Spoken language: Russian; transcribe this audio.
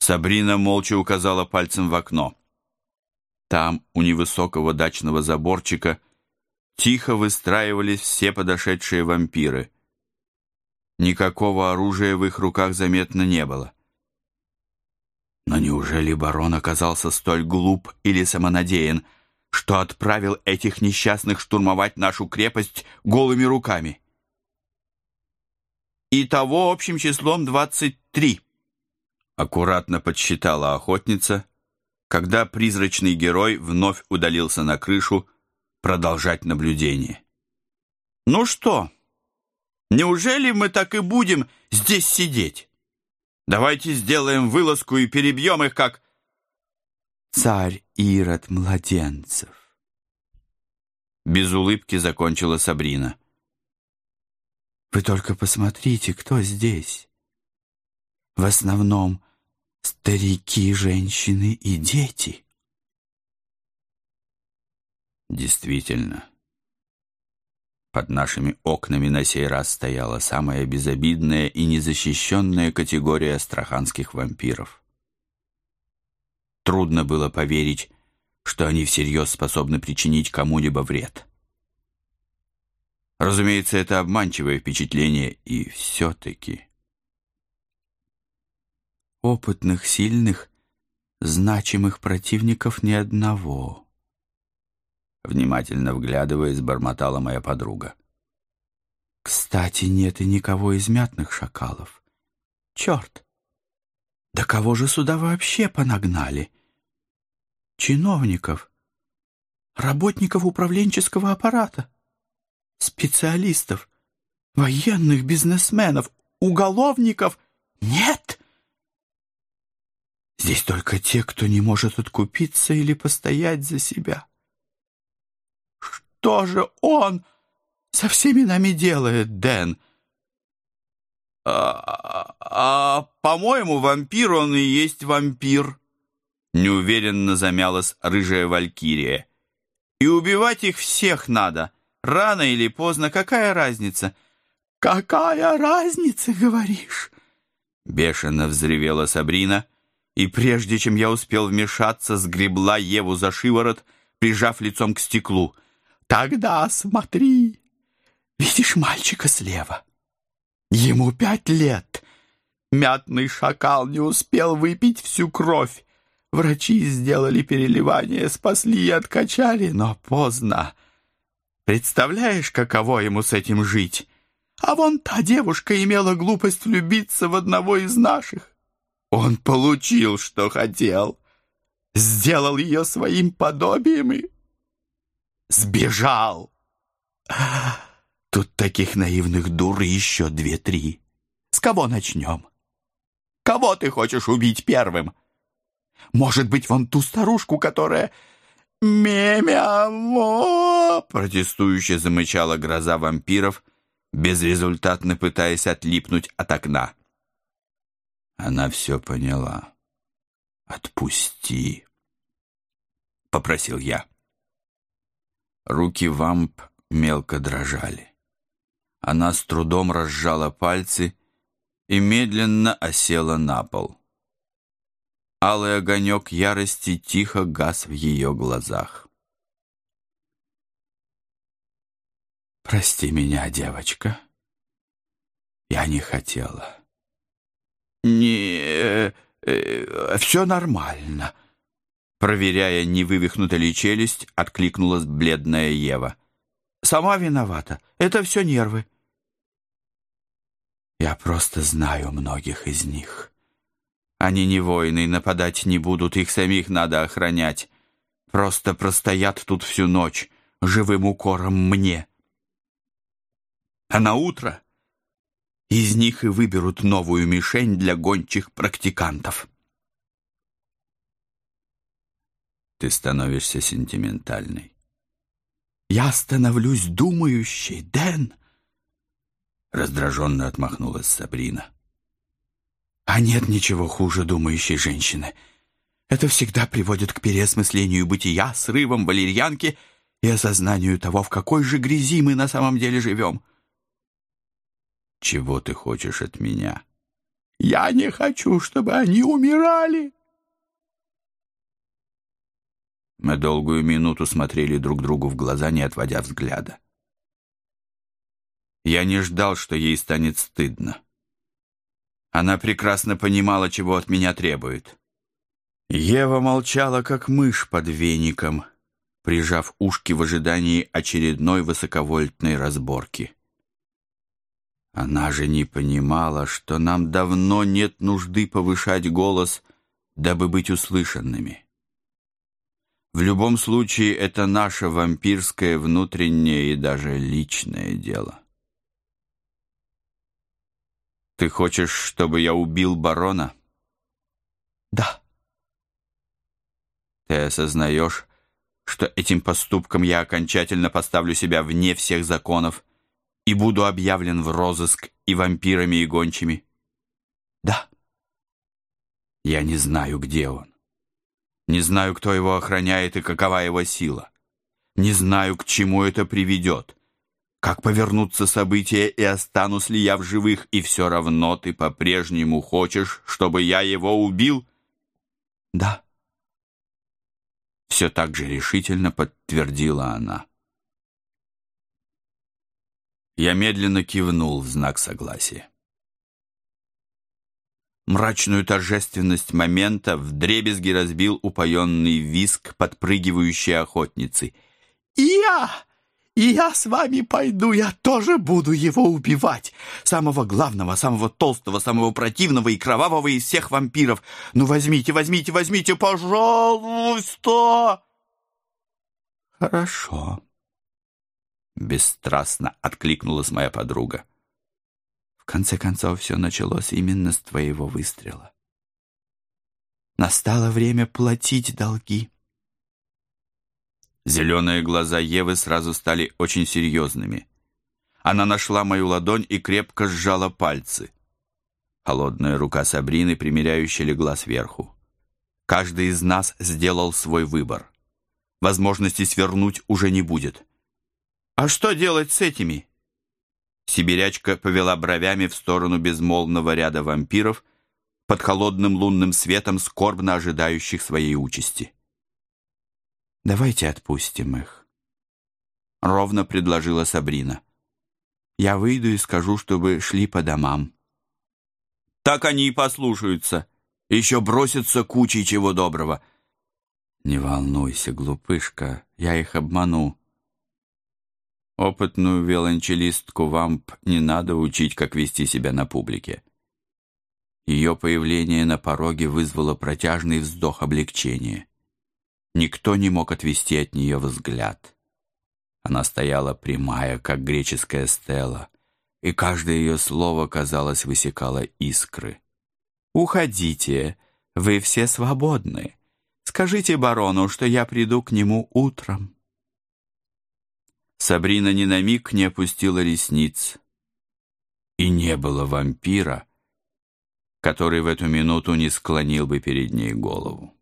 Сабрина молча указала пальцем в окно. Там, у невысокого дачного заборчика, тихо выстраивались все подошедшие вампиры. Никакого оружия в их руках заметно не было. Но неужели барон оказался столь глуп или самонадеян, что отправил этих несчастных штурмовать нашу крепость голыми руками? «Итого общим числом 23», — аккуратно подсчитала охотница, когда призрачный герой вновь удалился на крышу продолжать наблюдение. «Ну что, неужели мы так и будем здесь сидеть? Давайте сделаем вылазку и перебьем их, как царь Ирод младенцев». Без улыбки закончила Сабрина. «Вы только посмотрите, кто здесь. В основном старики, женщины и дети». Действительно, под нашими окнами на сей раз стояла самая безобидная и незащищенная категория астраханских вампиров. Трудно было поверить, что они всерьез способны причинить кому-либо вред. Разумеется, это обманчивое впечатление, и все-таки опытных, сильных, значимых противников ни одного. Внимательно вглядываясь, бормотала моя подруга. Кстати, нет и никого из мятных шакалов. Черт! Да кого же сюда вообще понагнали? Чиновников, работников управленческого аппарата, специалистов, военных, бизнесменов, уголовников? Нет! Здесь только те, кто не может откупиться или постоять за себя. Что же он со всеми нами делает, Дэн? По-моему, вампир он и есть вампир. Неуверенно замялась рыжая валькирия. И убивать их всех надо. Рано или поздно, какая разница? Какая разница, говоришь? Бешено взревела Сабрина, и прежде чем я успел вмешаться, сгребла Еву за шиворот, прижав лицом к стеклу. Тогда смотри. Видишь мальчика слева? Ему 5 лет. Мятный шакал не успел выпить всю кровь. Врачи сделали переливание, спасли и откачали, но поздно. Представляешь, каково ему с этим жить? А вон та девушка имела глупость влюбиться в одного из наших. Он получил, что хотел. Сделал ее своим подобием и сбежал. Тут таких наивных дур еще 2-3. С кого начнем? Кого ты хочешь убить первым? Может быть, вон ту старушку, которая... «Мемямо!» — протестующе замычала гроза вампиров, безрезультатно пытаясь отлипнуть от окна. Она все поняла. «Отпусти!» — попросил я. Руки вамп мелко дрожали. Она с трудом разжала пальцы и медленно осела на пол. Алый огонек ярости тихо гас в ее глазах. «Прости меня, девочка. Я не хотела». «Все нормально». Проверяя, не вывихнута ли челюсть, откликнулась бледная Ева. «Сама виновата. Это все нервы». «Я просто знаю многих из них. Они не воины, нападать не будут, их самих надо охранять. Просто простоят тут всю ночь, живым укором мне. А на утро из них и выберут новую мишень для гончих практикантов». Ты становишься сентиментальной. «Я становлюсь думающей, Дэн!» Раздраженно отмахнулась Сабрина. «А нет ничего хуже думающей женщины. Это всегда приводит к переосмыслению бытия, срывам валерьянки и осознанию того, в какой же грязи мы на самом деле живем». «Чего ты хочешь от меня?» Я не хочу, чтобы они умирали. Мы долгую минуту смотрели друг другу в глаза, не отводя взгляда. Я не ждал, что ей станет стыдно. Она прекрасно понимала, чего от меня требует. Ева молчала, как мышь под веником, прижав ушки в ожидании очередной высоковольтной разборки. Она же не понимала, что нам давно нет нужды повышать голос, дабы быть услышанными. В любом случае, это наше вампирское внутреннее и даже личное дело. «Ты хочешь, чтобы я убил барона?» Да. «Ты осознаешь, что этим поступком я окончательно поставлю себя вне всех законов и буду объявлен в розыск и вампирами, и гончими?» Да. «Я не знаю, где он. Не знаю, кто его охраняет и какова его сила. Не знаю, к чему это приведет. Как повернутся события и останусь ли я в живых, и все равно ты по-прежнему хочешь, чтобы я его убил?» Да. Все так же решительно подтвердила она. Я медленно кивнул в знак согласия. Мрачную торжественность момента вдребезги разбил упоенный визг подпрыгивающей охотницы. И я с вами пойду, я тоже буду его убивать. Самого главного, самого толстого, самого противного и кровавого из всех вампиров. Ну, возьмите, пожалуйста. Хорошо. Бесстрастно откликнулась моя подруга. В конце концов, все началось именно с твоего выстрела. Настало время платить долги. Зеленые глаза Евы сразу стали очень серьезными. Она нашла мою ладонь и крепко сжала пальцы. Холодная рука Сабрины, примеряющая, легла сверху. Каждый из нас сделал свой выбор. Возможности свернуть уже не будет. «А что делать с этими?» Сибирячка повела бровями в сторону безмолвного ряда вампиров, под холодным лунным светом скорбно ожидающих своей участи. «Давайте отпустим их», — ровно предложила Сабрина. «Я выйду и скажу, чтобы шли по домам». «Так они и послушаются. Еще бросятся кучей чего доброго». «Не волнуйся, глупышка, я их обману. Опытную виолончелистку вамп не надо учить, как вести себя на публике». Ее появление на пороге вызвало протяжный вздох облегчения. Никто не мог отвести от нее взгляд. Она стояла прямая, как греческая стела, и каждое ее слово, казалось, высекало искры. «Уходите, вы все свободны. Скажите барону, что я приду к нему утром». Сабрина ни на миг не опустила ресниц. И не было вампира, который в эту минуту не склонил бы перед ней голову.